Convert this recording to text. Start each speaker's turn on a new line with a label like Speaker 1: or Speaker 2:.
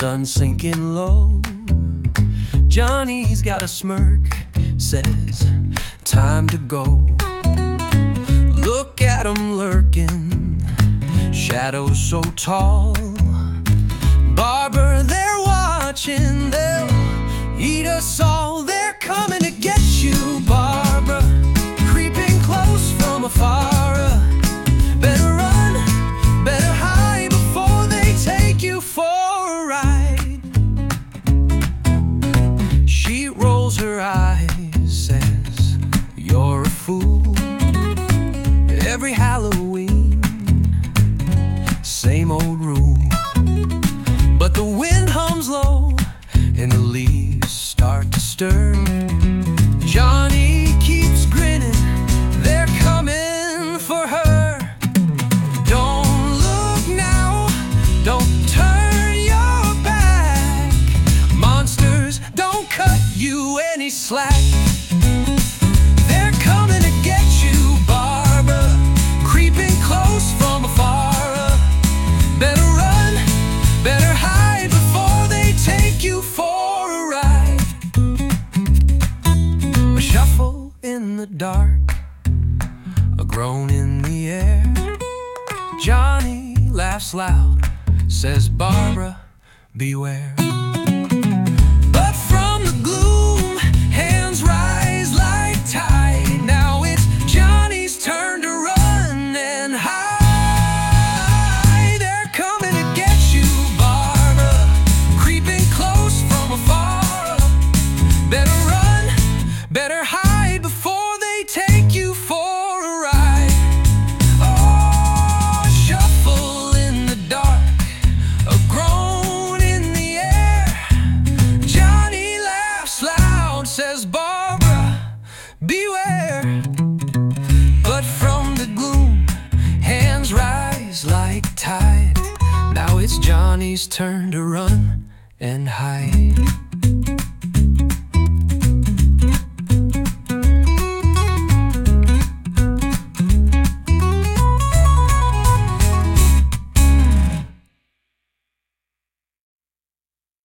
Speaker 1: sun sinking low. Johnny's got a smirk, says, time to go. Look at 'em lurking, shadows so tall. Barbara, they're watching, they'll eat us all. They're coming to get you, Barbara, creeping close from afar. Better run, better hide before they take you for a ride. She rolls her eyes, says, you're a fool. Every Halloween, same old rule. But the wind hums low and the leaves start to stir. Johnny keeps grinning, they're coming for her. Don't look now, don't turn your back. Monsters don't cut you any slack. They're coming to get you, Barbara, creeping close from afar. Better run, better hide before they take you for a ride. A shuffle in the dark, a groan in the air. Johnny laughs loud, says, Barbara, beware. But from the gloom, hands rise like tide. Now it's Johnny's turn to run and hide. They're coming to get you, Barbara, creeping close from afar. Better run, better hide before they take you for a ride. Oh, shuffle in the dark, a groan in the air. Johnny laughs loud, says, Barbara, beware. But from the gloom, hands rise like tide. Now it's Johnny's turn to run and hide.